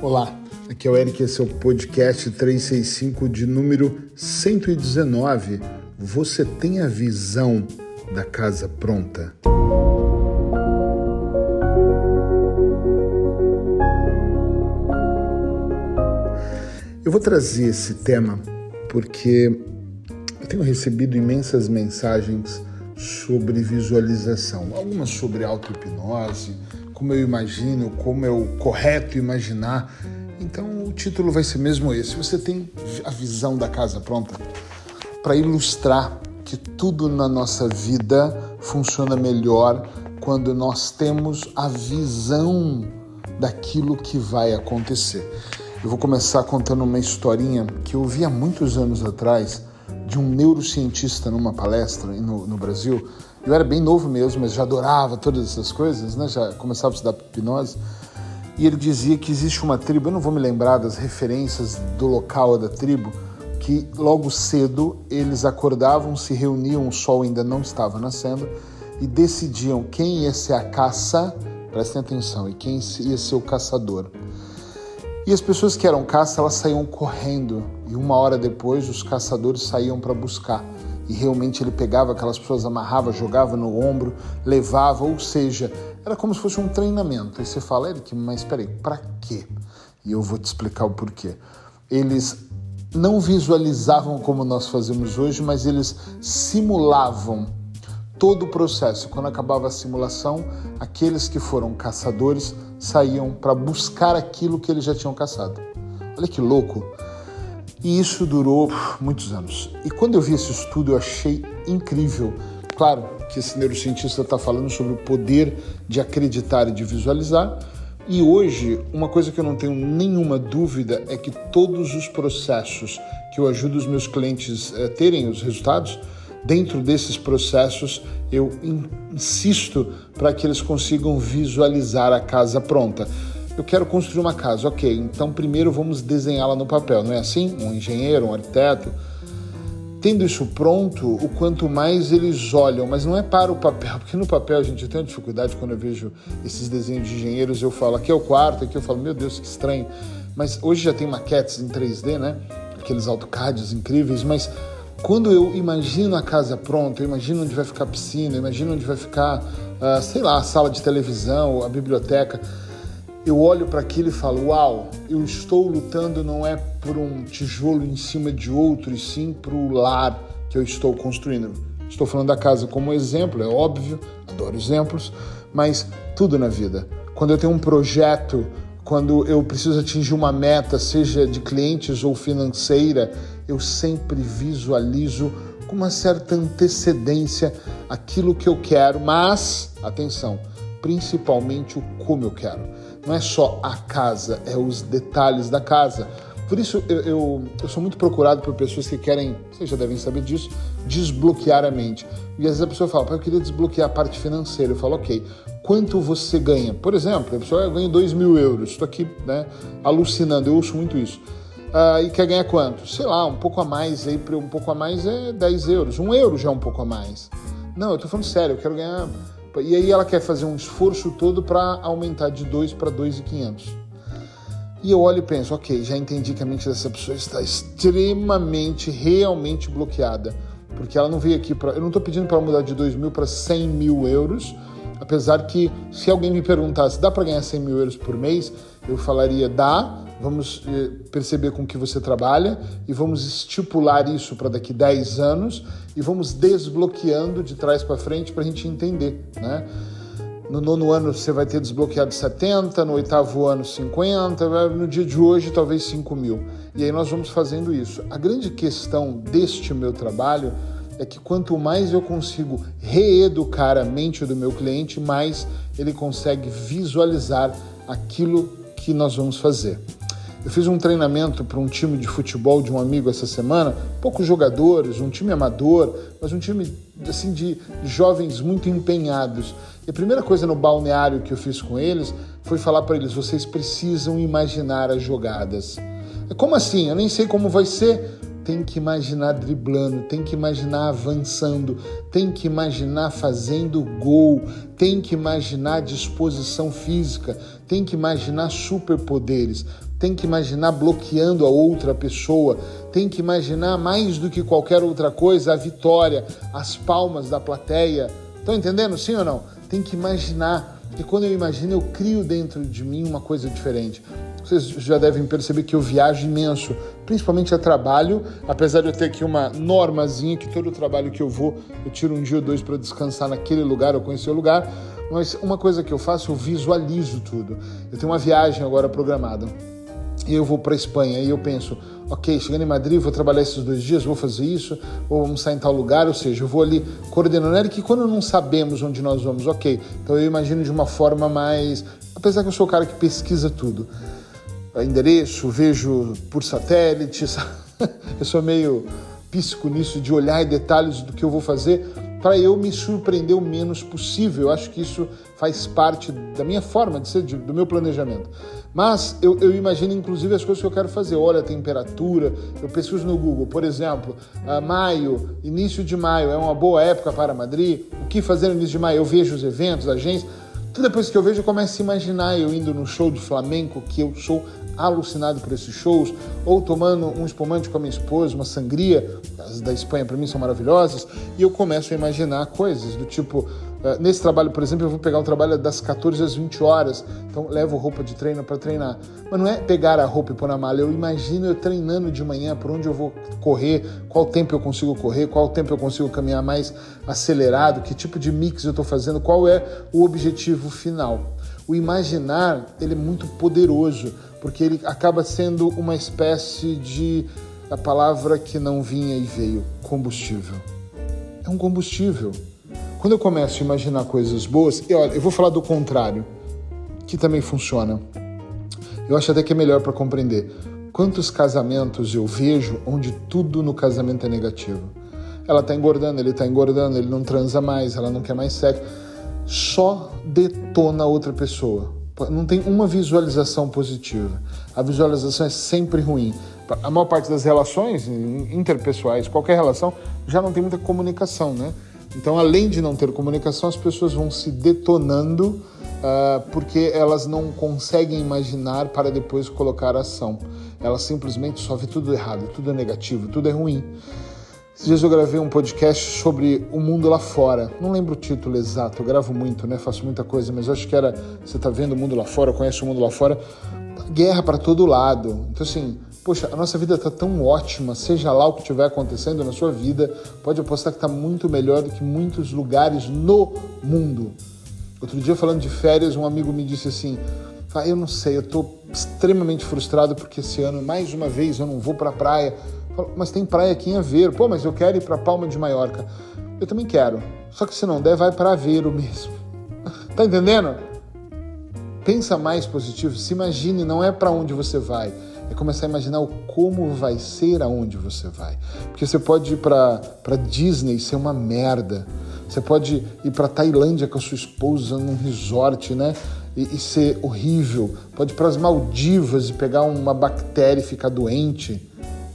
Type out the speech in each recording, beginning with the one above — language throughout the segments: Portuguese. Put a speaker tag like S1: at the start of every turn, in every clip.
S1: Olá, aqui é o Eric, esse é o podcast 365 de número 119. Você tem a visão da casa pronta? Eu vou trazer esse tema porque eu tenho recebido imensas mensagens sobre visualização, algumas sobre auto-hipnose, como eu imagino, como é o correto imaginar. Então o título vai ser mesmo esse: você tem a visão da casa pronta? Para ilustrar que tudo na nossa vida funciona melhor quando nós temos a visão daquilo que vai acontecer. Eu vou começar contando uma historinha que eu ouvi há muitos anos atrás de um neurocientista numa palestra no Brasil. Eu era bem novo mesmo, mas já adorava todas essas coisas, né? Já começava a estudar hipnose. E ele dizia que existe uma tribo, eu não vou me lembrar das referências do local da tribo, que logo cedo eles acordavam, se reuniam, o sol ainda não estava nascendo, e decidiam quem ia ser a caça, prestem atenção, e quem ia ser o caçador. E as pessoas que eram caça, elas saíam correndo, e uma hora depois os caçadores saíam para buscar. E realmente ele pegava aquelas pessoas, amarrava, jogava no ombro, levava, ou seja, era como se fosse um treinamento. Aí você fala, Eric, mas peraí, para quê? E eu vou te explicar o porquê. Eles não visualizavam como nós fazemos hoje, mas eles simulavam todo o processo. Quando acabava a simulação, aqueles que foram caçadores saíam para buscar aquilo que eles já tinham caçado. Olha que louco! E isso durou muitos anos. E quando eu vi esse estudo, eu achei incrível. Claro que esse neurocientista está falando sobre o poder de acreditar e de visualizar. E hoje, uma coisa que eu não tenho nenhuma dúvida é que todos os processos que eu ajudo os meus clientes a terem os resultados, dentro desses processos, eu insisto para que eles consigam visualizar a casa pronta. Eu quero construir uma casa, ok, então primeiro vamos desenhá-la no papel, não é assim? Um engenheiro, um arquiteto. Tendo isso pronto, o quanto mais eles olham, mas não é para o papel, porque no papel a gente tem uma dificuldade. Quando eu vejo esses desenhos de engenheiros, eu falo, aqui é o quarto, aqui eu falo, meu Deus, que estranho. Mas hoje já tem maquetes em 3D, né? Aqueles AutoCADs incríveis, mas quando eu imagino a casa pronta, eu imagino onde vai ficar a piscina, eu imagino onde vai ficar, sei lá, a sala de televisão, a biblioteca. Eu olho para aquilo e falo, uau, eu estou lutando não é por um tijolo em cima de outro, e sim para o lar que eu estou construindo. Estou falando da casa como exemplo, é óbvio, adoro exemplos, mas tudo na vida. Quando eu tenho um projeto, quando eu preciso atingir uma meta, seja de clientes ou financeira, eu sempre visualizo com uma certa antecedência aquilo que eu quero, mas, atenção, principalmente o como eu quero. Não é só a casa, é os detalhes da casa. Por isso eu sou muito procurado por pessoas que querem, vocês já devem saber disso, desbloquear a mente. E às vezes a pessoa fala, eu queria desbloquear a parte financeira. Eu falo, ok, quanto você ganha? Por exemplo, a pessoa ganha 2.000 euros. Estou aqui, né, alucinando, eu ouço muito isso. E quer ganhar quanto? Sei lá, um pouco a mais. Aí, um pouco a mais é 10 euros. 1 euro já é um pouco a mais. Não, eu estou falando sério, eu quero ganhar... E aí ela quer fazer um esforço todo para aumentar de 2 para 2.500. E eu olho e penso, ok, já entendi que a mente dessa pessoa está extremamente, realmente bloqueada. Porque ela não veio aqui para... Eu não estou pedindo para ela mudar de 2.000 para 100.000 euros. Apesar que, se alguém me perguntasse, dá para ganhar 100.000 euros por mês? Eu falaria, dá. Vamos perceber com que você trabalha e vamos estipular isso para daqui 10 anos e vamos desbloqueando de trás para frente para a gente entender, né? No 9º ano você vai ter desbloqueado 70, no 8º ano 50, no dia de hoje talvez 5.000. E aí nós vamos fazendo isso. A grande questão deste meu trabalho é que quanto mais eu consigo reeducar a mente do meu cliente, mais ele consegue visualizar aquilo que nós vamos fazer. Eu fiz um treinamento para um time de futebol de um amigo essa semana, poucos jogadores, um time amador, mas um time assim, de jovens muito empenhados. E a primeira coisa no balneário que eu fiz com eles foi falar para eles, vocês precisam imaginar as jogadas. Como assim? Eu nem sei como vai ser. tem que imaginar driblando, tem que imaginar avançando, tem que imaginar fazendo gol, tem que imaginar disposição física, tem que imaginar superpoderes, tem que imaginar bloqueando a outra pessoa, tem que imaginar mais do que qualquer outra coisa a vitória, as palmas da plateia. Estão entendendo, sim ou não? Tem que imaginar. E quando eu imagino, eu crio dentro de mim uma coisa diferente. Vocês já devem perceber que eu viajo imenso, principalmente a trabalho, apesar de eu ter aqui uma normazinha que todo trabalho que eu vou, eu tiro um dia ou dois para descansar naquele lugar ou conhecer o lugar. Mas uma coisa que eu faço, eu visualizo tudo. Eu tenho uma viagem agora programada. E eu vou para a Espanha e eu penso, ok, chegando em Madrid, vou trabalhar esses 2 dias, vou fazer isso, ou vamos sair em tal lugar, ou seja, eu vou ali coordenando. É que quando não sabemos onde nós vamos, ok, então eu imagino de uma forma mais... Apesar que eu sou o cara que pesquisa tudo. Endereço, vejo por satélite, eu sou meio píssico nisso de olhar em detalhes do que eu vou fazer para eu me surpreender o menos possível. Eu acho que isso faz parte da minha forma de ser, do meu planejamento. Mas eu imagino, inclusive, as coisas que eu quero fazer. Olha a temperatura, eu pesquiso no Google, por exemplo, maio, início de maio é uma boa época para Madrid. O que fazer no início de maio? Eu vejo os eventos, agências. Tudo depois que eu vejo, eu começo a imaginar eu indo no show de flamenco, que eu sou alucinado por esses shows, ou tomando um espumante com a minha esposa, uma sangria, as da Espanha para mim são maravilhosas, e eu começo a imaginar coisas do tipo, nesse trabalho, por exemplo, eu vou pegar o trabalho das 14 às 20 horas, então levo roupa de treino para treinar. Mas não é pegar a roupa e pôr na mala, eu imagino eu treinando de manhã, por onde eu vou correr, qual tempo eu consigo correr, qual tempo eu consigo caminhar mais acelerado, que tipo de mix eu estou fazendo, qual é o objetivo final. O imaginar, ele é muito poderoso, porque ele acaba sendo uma espécie de, a palavra que não vinha e veio, combustível. É um combustível. Quando eu começo a imaginar coisas boas, e olha, eu vou falar do contrário, que também funciona. Eu acho até que é melhor para compreender. Quantos casamentos eu vejo onde tudo no casamento é negativo? Ela está engordando, ele não transa mais, ela não quer mais sexo. Só detona a outra pessoa. Não tem uma visualização positiva. A visualização é sempre ruim. A maior parte das relações interpessoais, qualquer relação, já não tem muita comunicação, né? Então, além de não ter comunicação, as pessoas vão se detonando porque elas não conseguem imaginar para depois colocar ação. Elas simplesmente só vê tudo errado, tudo é negativo, tudo é ruim. Esses dias eu gravei um podcast sobre o mundo lá fora. Não lembro o título exato, eu gravo muito, né? Faço muita coisa, mas eu acho que era... Você tá vendo o mundo lá fora, conhece o mundo lá fora. Guerra para todo lado. Então assim, poxa, a nossa vida tá tão ótima, seja lá o que estiver acontecendo na sua vida, pode apostar que tá muito melhor do que muitos lugares no mundo. Outro dia, falando de férias, um amigo me disse assim, eu não sei, eu tô extremamente frustrado porque esse ano, mais uma vez, eu não vou pra praia. Mas tem praia aqui em Aveiro. Pô, mas eu quero ir para Palma de Maiorca. Eu também quero. Só que se não der, vai para Aveiro mesmo. Tá entendendo? Pensa mais positivo. Se imagine, não é para onde você vai. É começar a imaginar o como vai ser aonde você vai. Porque você pode ir para Disney e ser uma merda. Você pode ir para Tailândia com a sua esposa num resort, né? E ser horrível. Pode ir para as Maldivas e pegar uma bactéria e ficar doente.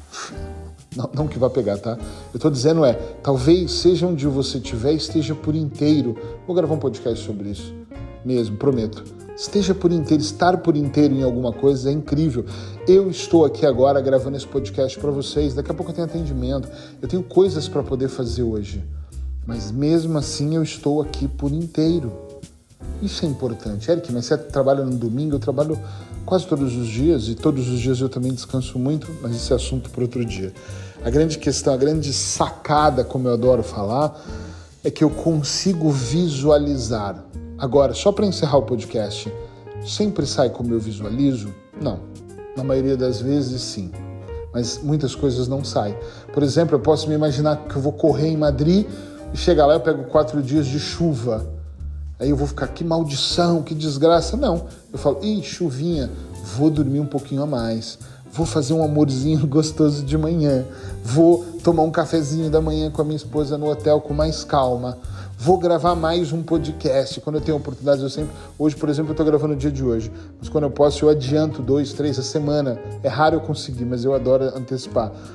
S1: Não que vai pegar, tá? Eu tô dizendo talvez seja onde você estiver, esteja por inteiro. Vou gravar um podcast sobre isso mesmo, prometo. Esteja por inteiro, estar por inteiro em alguma coisa é incrível. Eu estou aqui agora gravando esse podcast para vocês, daqui a pouco eu tenho atendimento, eu tenho coisas para poder fazer hoje. Mas mesmo assim eu estou aqui por inteiro. Isso é importante. Eric, mas você trabalha no domingo, eu trabalho quase todos os dias, e todos os dias eu também descanso muito, mas esse é assunto para outro dia. A grande questão, a grande sacada, como eu adoro falar, é que eu consigo visualizar. Agora, só para encerrar o podcast, sempre sai como eu visualizo? Não. Na maioria das vezes, sim. Mas muitas coisas não saem. Por exemplo, eu posso me imaginar que eu vou correr em Madrid e chegar lá eu pego 4 dias de chuva. Aí eu vou ficar, que maldição, que desgraça. Não, eu falo, chuvinha, vou dormir um pouquinho a mais, vou fazer um amorzinho gostoso de manhã, vou tomar um cafezinho da manhã com a minha esposa no hotel com mais calma, vou gravar mais um podcast, quando eu tenho oportunidade, eu sempre... Hoje, por exemplo, eu estou gravando o dia de hoje, mas quando eu posso, eu adianto 2, 3 a semana. É raro eu conseguir, mas eu adoro antecipar.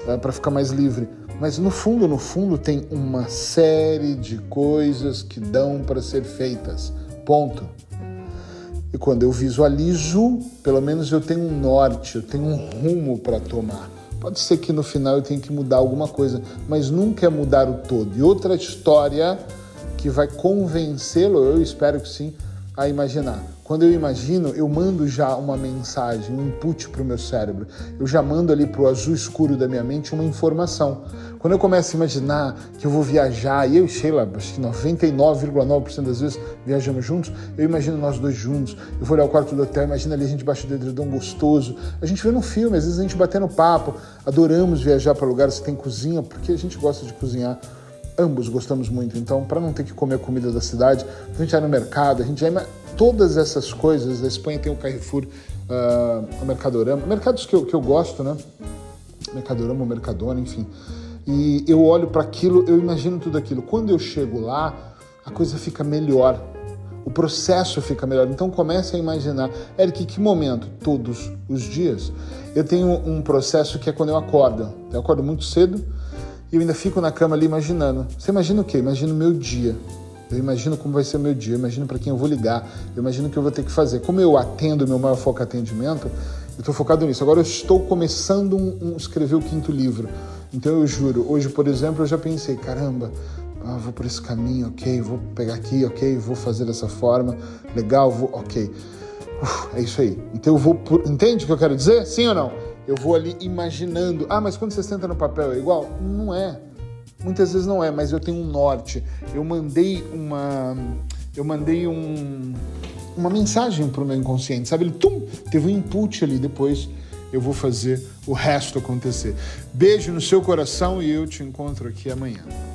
S1: para ficar mais livre. Mas no fundo tem uma série de coisas que dão para ser feitas. Ponto. E quando eu visualizo, pelo menos eu tenho um norte, eu tenho um rumo para tomar. Pode ser que no final eu tenha que mudar alguma coisa, mas nunca é mudar o todo. E outra história que vai convencê-lo, eu espero que sim, a imaginar. Quando eu imagino, eu mando já uma mensagem, um input para o meu cérebro. Eu já mando ali para o azul escuro da minha mente uma informação. Quando eu começo a imaginar que eu vou viajar, e eu e Sheila, acho que 99,9% das vezes viajamos juntos, eu imagino nós dois juntos, eu vou olhar o quarto do hotel, imagina ali a gente embaixo do edredom gostoso. A gente vê no filme, às vezes a gente batendo papo, adoramos viajar para lugares que tem cozinha, porque a gente gosta de cozinhar. Ambos gostamos muito, então para não ter que comer a comida da cidade, a gente vai no mercado, a gente vai... Todas essas coisas, a Espanha tem o Carrefour, o Mercadorama, mercados que eu gosto, né? Mercadorama, o Mercadona, enfim. E eu olho para aquilo, eu imagino tudo aquilo. Quando eu chego lá, a coisa fica melhor, o processo fica melhor. Então comece a imaginar, Eric, que momento? Todos os dias. Eu tenho um processo que é quando eu acordo. Eu acordo muito cedo e eu ainda fico na cama ali imaginando. Você imagina o quê? Imagina o meu dia. Eu imagino como vai ser o meu dia, eu imagino para quem eu vou ligar, eu imagino o que eu vou ter que fazer. Como eu atendo, meu maior foco é atendimento, eu estou focado nisso. Agora eu estou começando a escrever o 5º livro. Então eu juro, hoje, por exemplo, eu já pensei, caramba, vou por esse caminho, ok, vou pegar aqui, ok, vou fazer dessa forma, legal, ok. É isso aí. Então eu vou entende o que eu quero dizer? Sim ou não? Eu vou ali imaginando. Mas quando você senta no papel é igual? Não é. Muitas vezes não é, mas eu tenho um norte. Eu mandei uma mensagem para o meu inconsciente, sabe? Ele teve um input ali, depois eu vou fazer o resto acontecer. Beijo no seu coração e eu te encontro aqui amanhã.